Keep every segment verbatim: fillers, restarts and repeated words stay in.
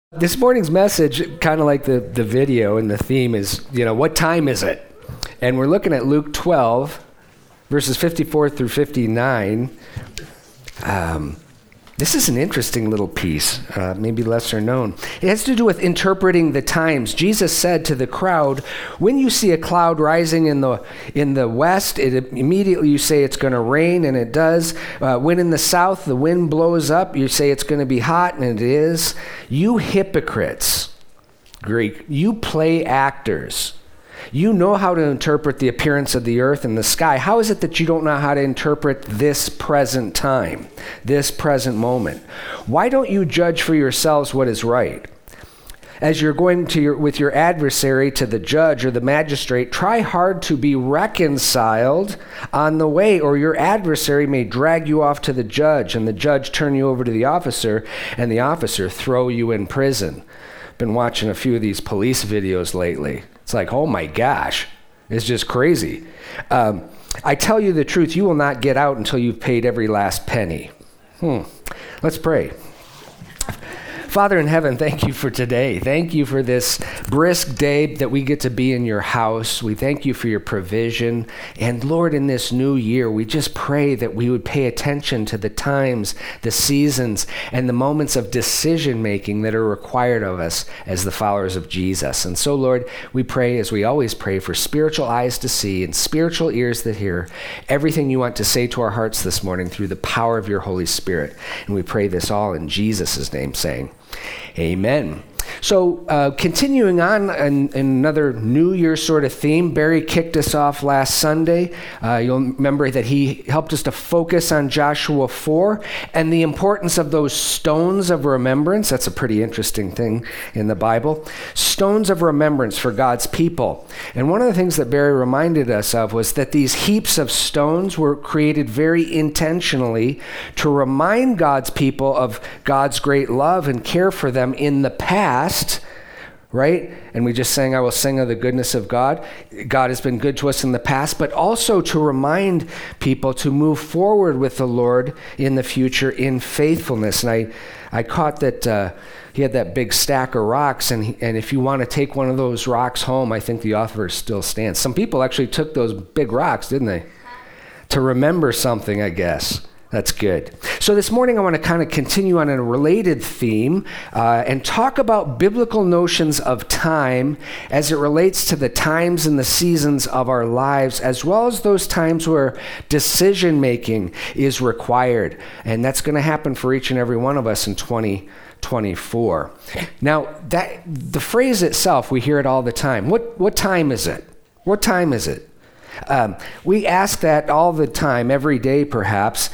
This morning's message, kind of like the, the video and the theme is, you know, what time is it? And we're looking at Luke twelve, verses fifty-four through fifty-nine. Um, this is an interesting little piece, uh, maybe lesser known. It has to do with interpreting the times. Jesus said to the crowd, when you see a cloud rising in the in the west, it immediately you say it's going to rain, and it does. Uh, when in the south the wind blows up, you say it's going to be hot, and it is. You hypocrites, Greek, you play actors. You know how to interpret the appearance of the earth and the sky. How is it that you don't know how to interpret this present time, this present moment? Why don't you judge for yourselves what is right? As you're going to your, with your adversary to the judge or the magistrate, try hard to be reconciled on the way, or your adversary may drag you off to the judge, and the judge turn you over to the officer, and the officer throw you in prison. Been watching a few of these police videos lately. It's like, oh my gosh, it's just crazy. Um, I tell you the truth, you will not get out until you've paid every last penny. Hmm. Let's pray. Father in heaven, thank you for today. Thank you for this brisk day that we get to be in your house. We thank you for your provision. And Lord, in this new year, we just pray that we would pay attention to the times, the seasons, and the moments of decision making that are required of us as the followers of Jesus. And so, Lord, we pray, as we always pray, for spiritual eyes to see and spiritual ears that hear everything you want to say to our hearts this morning through the power of your Holy Spirit. And we pray this all in Jesus' name, saying, amen. So uh, continuing on in, in another New Year sort of theme, Barry kicked us off last Sunday. Uh, you'll remember that he helped us to focus on Joshua four and the importance of those stones of remembrance. That's a pretty interesting thing in the Bible. Stones of remembrance for God's people. And one of the things that Barry reminded us of was that these heaps of stones were created very intentionally to remind God's people of God's great love and care for them in the past. Right? And we just sang, I will sing of the goodness of God. God has been good to us in the past, but also to remind people to move forward with the Lord in the future in faithfulness. And I, I caught that uh, he had that big stack of rocks, and, he, and if you want to take one of those rocks home, I think the offer still stands. Some people actually took those big rocks, didn't they? To remember something, I guess. That's good. So this morning I want to kind of continue on a related theme uh, and talk about biblical notions of time as it relates to the times and the seasons of our lives, as well as those times where decision making is required. And that's going to happen for each and every one of us in twenty twenty-four. Now, that the phrase itself, we hear it all the time. What what time is it? What time is it? Um, we ask that all the time, every day perhaps,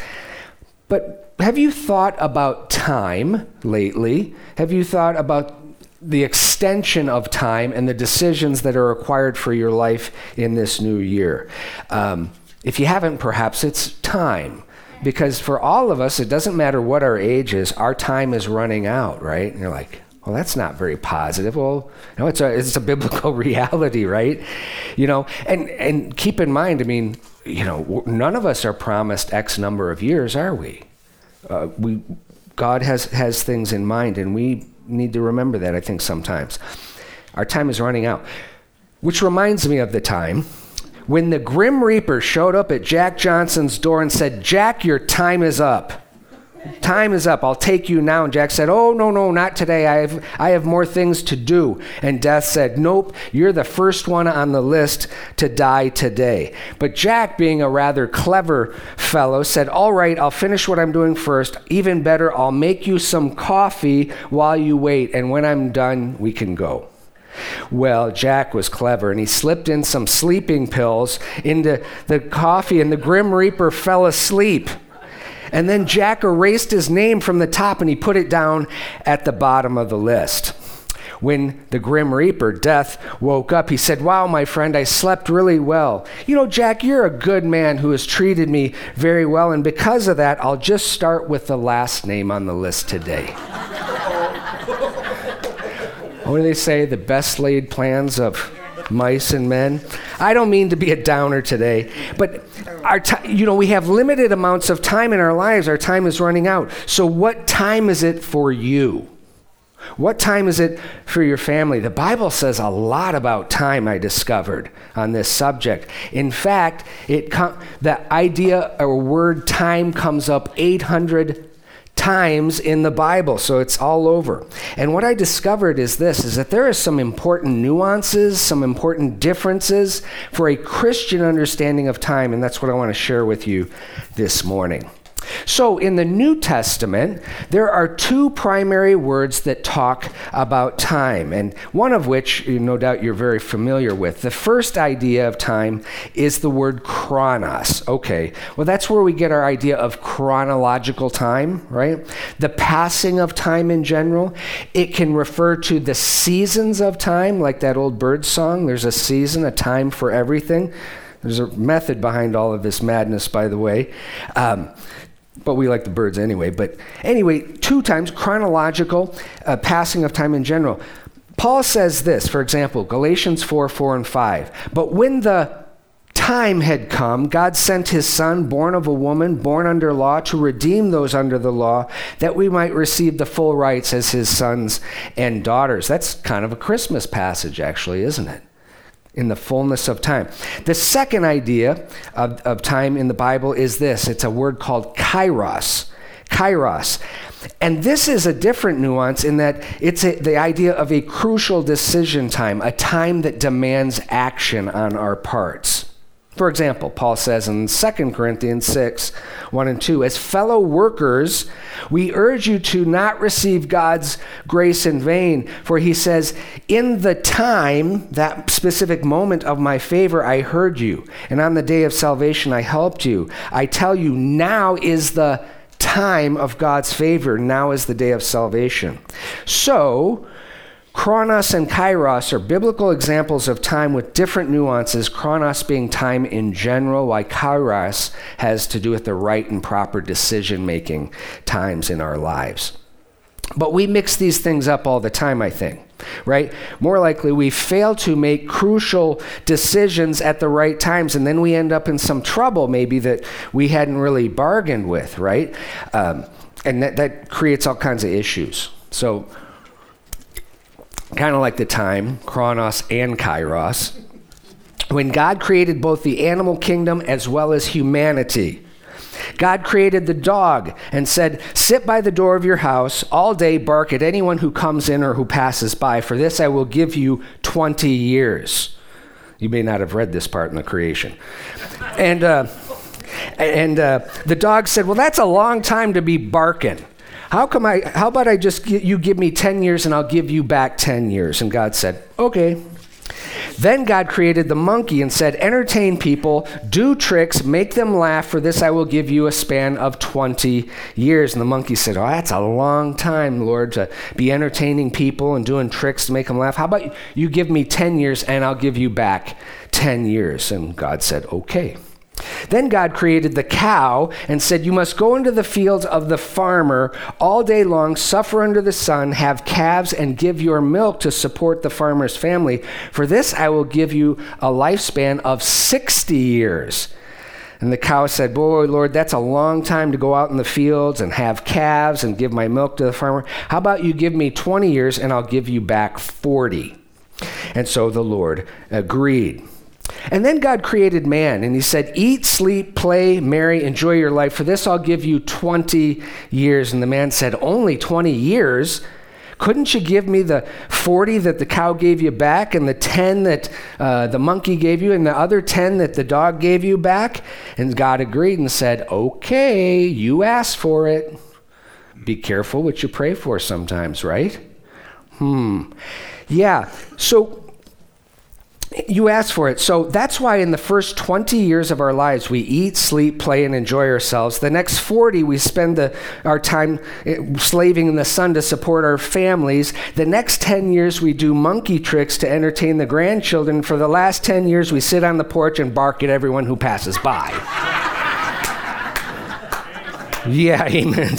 but have you thought about time lately? Have you thought about the extension of time and the decisions that are required for your life in this new year? Um, if you haven't, perhaps it's time. Because for all of us, it doesn't matter what our age is, our time is running out, right? And you're like, well, that's not very positive. Well, no, it's a it's a biblical reality, right? You know, and and keep in mind, I mean, you know, none of us are promised X number of years, are we? Uh, we God has has things in mind, and we need to remember that, I think, sometimes. Our time is running out, which reminds me of the time when the Grim Reaper showed up at Jack Johnson's door and said, Jack, your time is up. Time is up. I'll take you now. And Jack said, oh, no, no, not today. I have I have more things to do. And Death said, nope, you're the first one on the list to die today. But Jack, being a rather clever fellow, said, all right, I'll finish what I'm doing first. Even better, I'll make you some coffee while you wait. And when I'm done, we can go. Well, Jack was clever, and he slipped in some sleeping pills into the coffee, and the Grim Reaper fell asleep. And then Jack erased his name from the top, and he put it down at the bottom of the list. When the Grim Reaper, Death, woke up, he said, wow, my friend, I slept really well. You know, Jack, you're a good man who has treated me very well, and because of that, I'll just start with the last name on the list today. What do they say? The best laid plans of mice and men. I don't mean to be a downer today, but our t- you know, we have limited amounts of time in our lives. Our time is running out. So what time is it for you? What time is it for your family? The Bible says a lot about time, I discovered, on this subject. In fact, it com- the idea or word time comes up eight hundred times in the Bible, so it's all over. And what I discovered is this, is that there are some important nuances, some important differences for a Christian understanding of time, and that's what I want to share with you this morning. So in the New Testament, there are two primary words that talk about time, and one of which, no doubt, you're very familiar with. The first idea of time is the word chronos. Okay, well, that's where we get our idea of chronological time, right? The passing of time in general. It can refer to the seasons of time, like that old bird song. There's a season, a time for everything. There's a method behind all of this madness, by the way. Um, But we like the birds anyway. But anyway, two times, chronological, uh, passing of time in general. Paul says this, for example, Galatians four, four, and five. But when the time had come, God sent his son, born of a woman, born under law, to redeem those under the law, that we might receive the full rights as his sons and daughters. That's kind of a Christmas passage, actually, isn't it? In the fullness of time. The second idea of, of time in the Bible is this. It's a word called kairos. Kairos. And this is a different nuance in that it's a, the idea of a crucial decision time, a time that demands action on our parts. For example, Paul says in Second Corinthians six, one and two, as fellow workers, we urge you to not receive God's grace in vain. For he says, in the time, that specific moment of my favor, I heard you. And on the day of salvation, I helped you. I tell you, now is the time of God's favor. Now is the day of salvation. So, Chronos and kairos are biblical examples of time with different nuances, chronos being time in general, while kairos has to do with the right and proper decision-making times in our lives. But we mix these things up all the time, I think, right? More likely, we fail to make crucial decisions at the right times, and then we end up in some trouble maybe that we hadn't really bargained with, right? Um, and that, that creates all kinds of issues. So, kind of like the time, chronos and kairos, when God created both the animal kingdom as well as humanity. God created the dog and said, sit by the door of your house all day, bark at anyone who comes in or who passes by. For this I will give you twenty years. You may not have read this part in the creation. And, uh, and uh, the dog said, well, that's a long time to be barking. How come I, how about I just, you give me ten years and I'll give you back ten years? And God said, okay. Then God created the monkey and said, entertain people, do tricks, make them laugh. For this I will give you a span of twenty years. And the monkey said, oh, that's a long time, Lord, to be entertaining people and doing tricks to make them laugh. How about you give me ten years and I'll give you back ten years? And God said, okay. Then God created the cow and said, you must go into the fields of the farmer all day long, suffer under the sun, have calves, and give your milk to support the farmer's family. For this I will give you a lifespan of sixty years. And the cow said, boy, Lord, that's a long time to go out in the fields and have calves and give my milk to the farmer. How about you give me twenty years and I'll give you back forty? And so the Lord agreed. And then God created man, and he said, eat, sleep, play, marry, enjoy your life. For this I'll give you twenty years. And the man said, only twenty years? Couldn't you give me the forty that the cow gave you back, and the ten that uh, the monkey gave you, and the other ten that the dog gave you back? And God agreed and said, okay, you asked for it. Be careful what you pray for sometimes, right? Hmm. Yeah, so you asked for it. So that's why in the first twenty years of our lives, we eat, sleep, play, and enjoy ourselves. The next forty, we spend the, our time slaving in the sun to support our families. The next ten years, we do monkey tricks to entertain the grandchildren. For the last ten years, we sit on the porch and bark at everyone who passes by. Yeah, amen.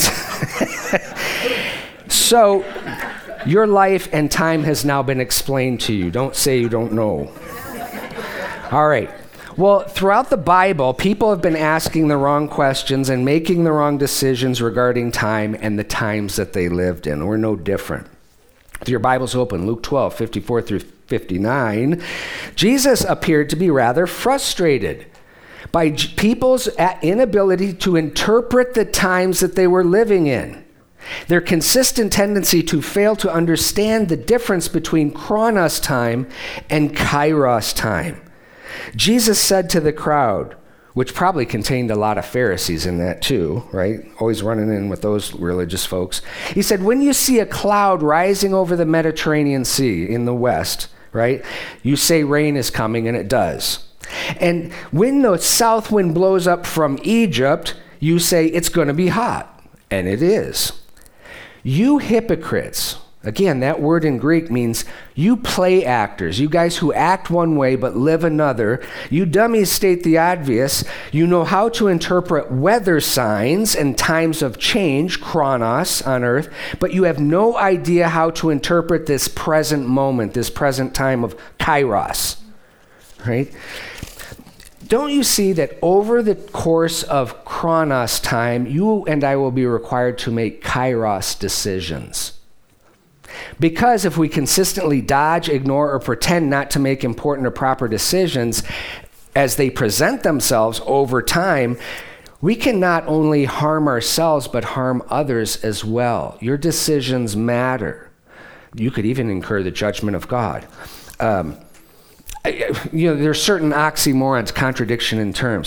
So, your life and time has now been explained to you. Don't say you don't know. All right. Well, throughout the Bible, people have been asking the wrong questions and making the wrong decisions regarding time and the times that they lived in. We're no different. With your Bibles open, Luke twelve, fifty-four through fifty-nine, Jesus appeared to be rather frustrated by people's inability to interpret the times that they were living in. Their consistent tendency to fail to understand the difference between Chronos time and Kairos time. Jesus said to the crowd, which probably contained a lot of Pharisees in that too, right? Always running in with those religious folks. He said, when you see a cloud rising over the Mediterranean Sea in the west, right, you say rain is coming, and it does. And when the south wind blows up from Egypt, you say it's going to be hot, and it is. You hypocrites, again, that word in Greek means you play actors, you guys who act one way but live another. You dummies state the obvious. You know how to interpret weather signs and times of change, chronos, on earth, but you have no idea how to interpret this present moment, this present time of kairos, right? Don't you see that over the course of chronos time, you and I will be required to make kairos decisions? Because if we consistently dodge, ignore, or pretend not to make important or proper decisions as they present themselves over time, we can not only harm ourselves, but harm others as well. Your decisions matter. You could even incur the judgment of God. Um, you know, there's certain oxymorons, contradiction in terms,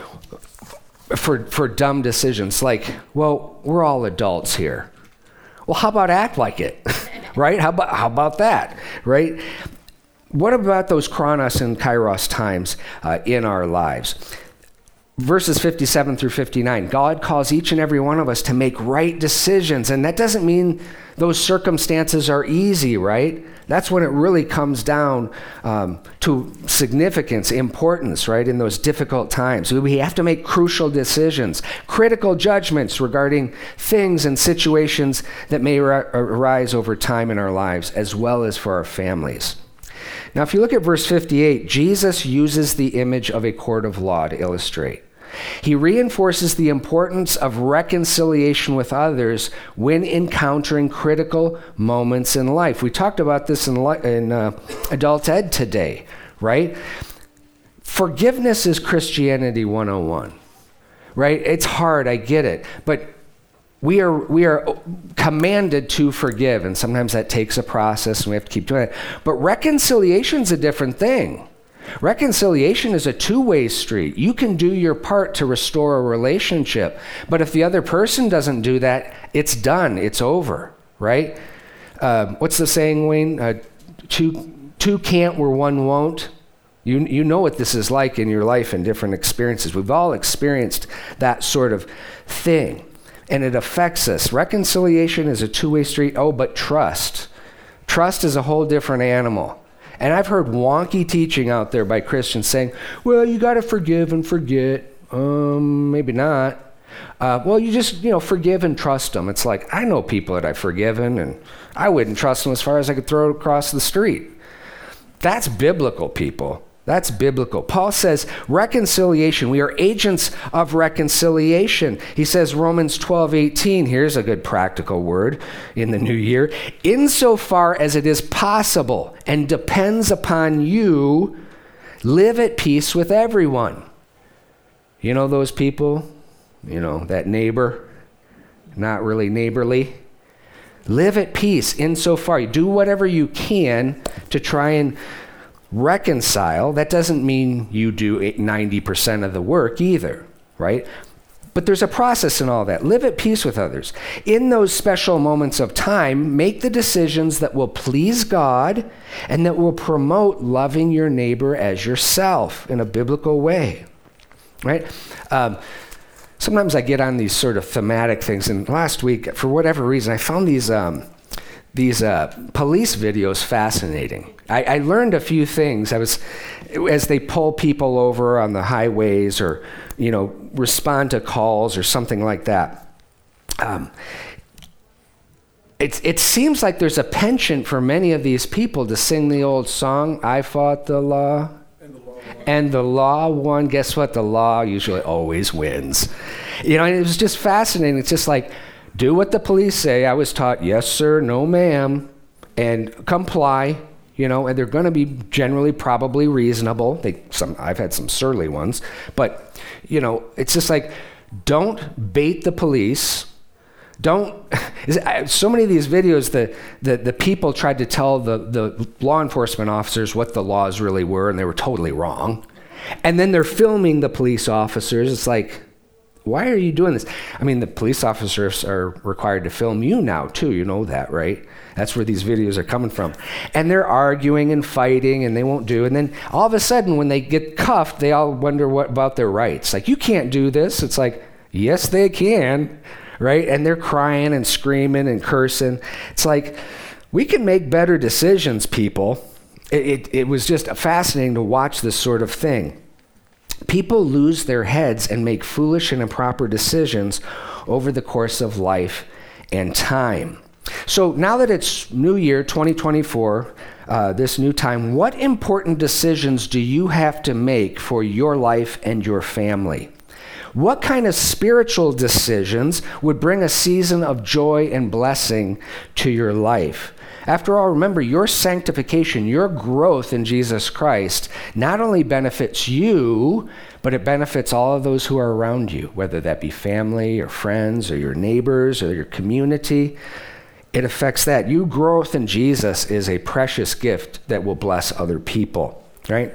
for, for dumb decisions. Like, well, we're all adults here. Well, how about act like it, right? How about how about that, right? What about those chronos and kairos times uh, in our lives? Verses fifty-seven through fifty-nine, God calls each and every one of us to make right decisions, and that doesn't mean those circumstances are easy, right? That's when it really comes down um, to significance, importance, right, in those difficult times. We have to make crucial decisions, critical judgments regarding things and situations that may ar- arise over time in our lives, as well as for our families. Now, if you look at verse fifty-eight, Jesus uses the image of a court of law to illustrate. He reinforces the importance of reconciliation with others when encountering critical moments in life. We talked about this in, in uh, Adult Ed today, right? Forgiveness is Christianity one oh one, right? It's hard, I get it, but we are we are commanded to forgive, and sometimes that takes a process, and we have to keep doing it. But reconciliation's a different thing. Reconciliation is a two-way street. You can do your part to restore a relationship, but if the other person doesn't do that, it's done. It's over, right? Uh, what's the saying, Wayne? Uh, two, two can't where one won't. You, you know what this is like in your life and different experiences. We've all experienced that sort of thing, and it affects us. Reconciliation is a two-way street. Oh, but trust. Trust is a whole different animal. And I've heard wonky teaching out there by Christians saying, well, you got to forgive and forget. Um, maybe not. Uh, well, you just, you know, forgive and trust them. It's like, I know people that I've forgiven, and I wouldn't trust them as far as I could throw it across the street. That's biblical, people. That's biblical. Paul says reconciliation. We are agents of reconciliation. He says Romans twelve eighteen, here's a good practical word in the new year, insofar as it is possible and depends upon you, live at peace with everyone. You know those people? You know, that neighbor, not really neighborly. Live at peace insofar. You do whatever you can to try and reconcile. That doesn't mean you do ninety percent of the work either, right? But there's a process in all that. Live at peace with others. In those special moments of time, make the decisions that will please God and that will promote loving your neighbor as yourself in a biblical way, right? Um, sometimes I get on these sort of thematic things, and last week, for whatever reason, I found these um, these uh, police videos fascinating. I, I learned a few things. I was, as they pull people over on the highways, or you know, respond to calls or something like that. Um, it it seems like there's a penchant for many of these people to sing the old song, "I fought the law." And the law won. And the law won. Guess what? The law usually always wins. You know, and it was just fascinating. It's just like, do what the police say. I was taught, yes, sir, no, ma'am. and comply, you know, and they're going to be generally probably reasonable. They some I've had some surly ones, but you know, it's just like, don't bait the police. Don't, so many of these videos, the, the, the people tried to tell the, the law enforcement officers what the laws really were, and they were totally wrong. And then they're filming the police officers. It's like, why are you doing this? I mean, the police officers are required to film you now, too. You know that, right? That's where these videos are coming from. And they're arguing and fighting, and they won't do. And then all of a sudden, when they get cuffed, they all wonder what about their rights. Like, you can't do this. It's like, yes, they can. Right? And they're crying and screaming and cursing. It's like, we can make better decisions, people. It, it, it was just fascinating to watch this sort of thing. People lose their heads and make foolish and improper decisions over the course of life and time. So now that it's New Year, twenty twenty-four, uh, this new time, what important decisions do you have to make for your life and your family? What kind of spiritual decisions would bring a season of joy and blessing to your life? After all, remember, your sanctification, your growth in Jesus Christ, not only benefits you, but it benefits all of those who are around you, whether that be family or friends or your neighbors or your community. It affects that. Your growth in Jesus is a precious gift that will bless other people, right?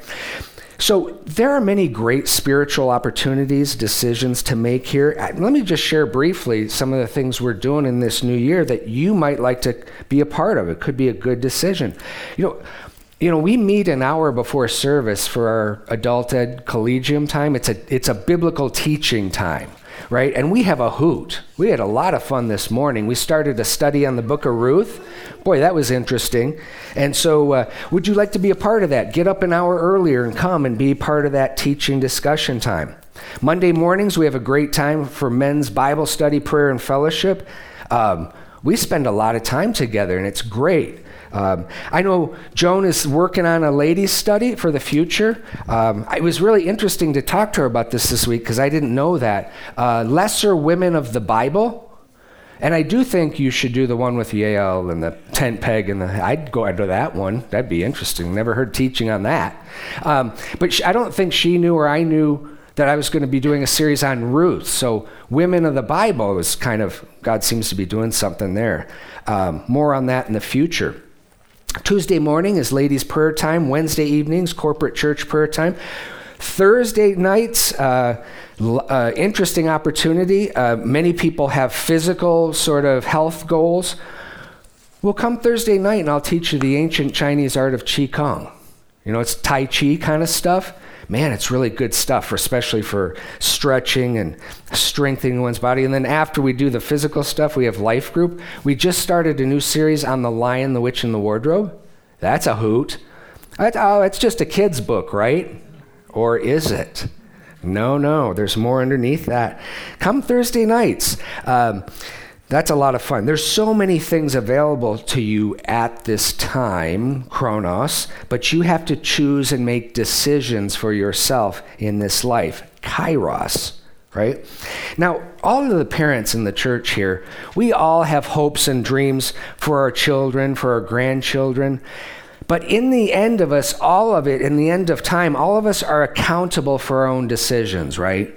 So there are many great spiritual opportunities, decisions to make here. Let me just share briefly some of the things we're doing in this new year that you might like to be a part of. It could be a good decision. You know, you know, we meet an hour before service for our adult ed collegium time. It's a it's a biblical teaching time, right? And we have a hoot. We had a lot of fun this morning. We started a study on the book of Ruth. Boy, that was interesting. And so uh, would you like to be a part of that? Get up an hour earlier and come and be part of that teaching discussion time. Monday mornings, we have a great time for men's Bible study, prayer, and fellowship. Um, we spend a lot of time together, and it's great. Um, I know Joan is working on a ladies' study for the future. Um, it was really interesting to talk to her about this this week because I didn't know that. Uh, Lesser Women of the Bible. And I do think you should do the one with Yale and the tent peg, and the, I'd go into that one. That'd be interesting. Never heard teaching on that. Um, but she, I don't think she knew or I knew that I was going to be doing a series on Ruth. So Women of the Bible is kind of, God seems to be doing something there. Um, more on that in the future. Tuesday morning is ladies' prayer time. Wednesday evenings, corporate church prayer time. Thursday nights, uh, uh, interesting opportunity. Uh, many people have physical sort of health goals. Well, come Thursday night and I'll teach you the ancient Chinese art of Qigong. You know, it's Tai Chi kind of stuff. Man, it's really good stuff, for, especially for stretching and strengthening one's body. And then after we do the physical stuff, we have Life Group. We just started a new series on The Lion, the Witch, and the Wardrobe. That's a hoot. That's, oh, it's just a kid's book, right? Or is it? No, no, there's more underneath that. Come Thursday nights. Um, that's a lot of fun. There's so many things available to you at this time, Chronos, but you have to choose and make decisions for yourself in this life, Kairos, right? Now, all of the parents in the church here, we all have hopes and dreams for our children, for our grandchildren. But in the end of us, all of it, in the end of time, all of us are accountable for our own decisions, right?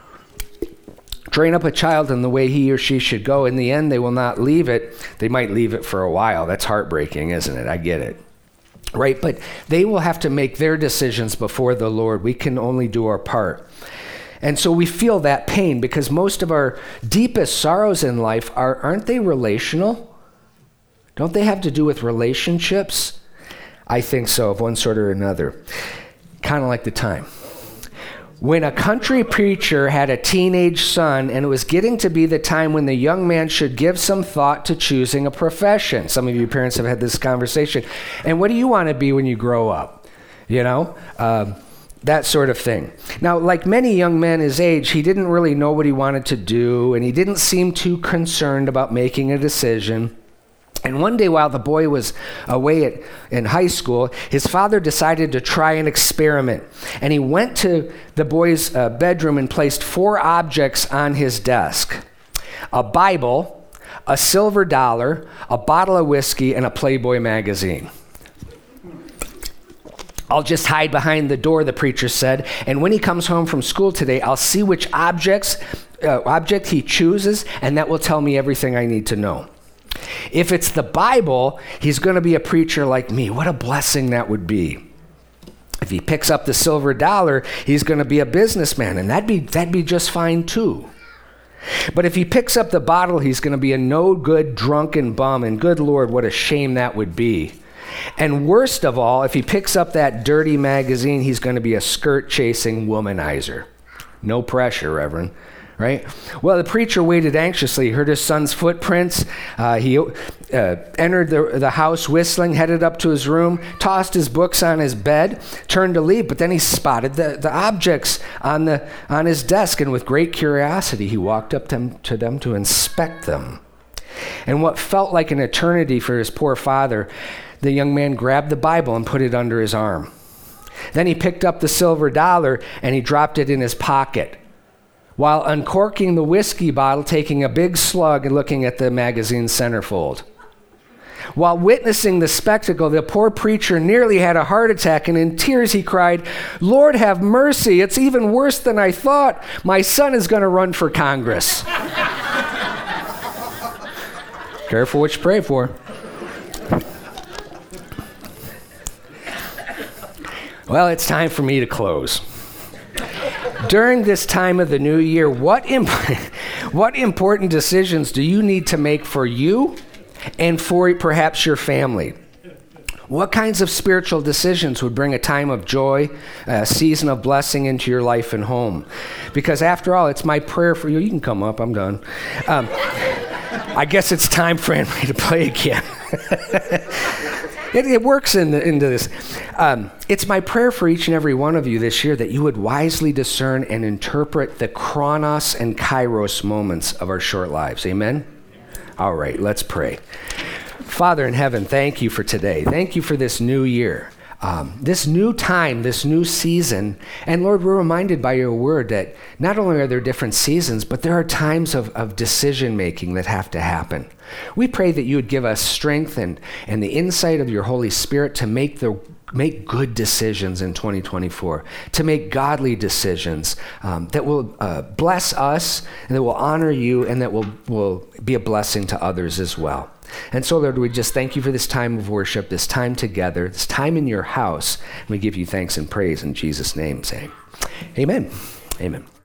Train up a child in the way he or she should go. In the end, they will not leave it. They might leave it for a while. That's heartbreaking, isn't it? I get it. Right? But they will have to make their decisions before the Lord. We can only do our part. And so we feel that pain because most of our deepest sorrows in life are, aren't they relational? Don't they have to do with relationships? I think so, of one sort or another. Kind of like the time. When a country preacher had a teenage son, and it was getting to be the time when the young man should give some thought to choosing a profession. Some of you parents have had this conversation. And what do you want to be when you grow up? You know? Um, that sort of thing. Now, like many young men his age, he didn't really know what he wanted to do, and he didn't seem too concerned about making a decision. And one day while the boy was away at, in high school, his father decided to try an experiment. And he went to the boy's uh, bedroom and placed four objects on his desk. A Bible, a silver dollar, a bottle of whiskey, and a Playboy magazine. I'll just hide behind the door, the preacher said, and when he comes home from school today, I'll see which objects, uh, object he chooses, and that will tell me everything I need to know. If it's the Bible, he's going to be a preacher like me. What a blessing that would be. If he picks up the silver dollar, he's going to be a businessman, and that'd be, that'd be just fine too. But if he picks up the bottle, he's going to be a no-good drunken bum, and good Lord, what a shame that would be. And worst of all, if he picks up that dirty magazine, he's going to be a skirt-chasing womanizer. No pressure, Reverend. Right? Well, the preacher waited anxiously, heard his son's footprints. Uh, he uh, entered the, the house whistling, headed up to his room, tossed his books on his bed, turned to leave, but then he spotted the, the objects on, the, on his desk, and with great curiosity, he walked up to them, to them to inspect them. And what felt like an eternity for his poor father, the young man grabbed the Bible and put it under his arm. Then he picked up the silver dollar and he dropped it in his pocket, while uncorking the whiskey bottle, taking a big slug and looking at the magazine's centerfold. While witnessing the spectacle, the poor preacher nearly had a heart attack, and in tears he cried, "Lord, have mercy. It's even worse than I thought. My son is going to run for Congress." Careful what you pray for. Well, it's time for me to close. During this time of the new year, what imp- what important decisions do you need to make for you and for perhaps your family? What kinds of spiritual decisions would bring a time of joy, a season of blessing into your life and home? Because after all, it's my prayer for you. You can come up, I'm done. Um, I guess it's time for Henry to play again. It, it works in the, into this. Um, it's my prayer for each and every one of you this year that you would wisely discern and interpret the chronos and kairos moments of our short lives. Amen? All right, let's pray. Father in heaven, thank you for today. Thank you for this new year, um, this new time, this new season. And Lord, we're reminded by your word that not only are there different seasons, but there are times of, of decision making that have to happen. We pray that you would give us strength and, and the insight of your Holy Spirit to make the make good decisions in twenty twenty-four, to make godly decisions um, that will uh, bless us and that will honor you and that will, will be a blessing to others as well. And so, Lord, we just thank you for this time of worship, this time together, this time in your house. And we give you thanks and praise in Jesus' name, saying, amen. Amen.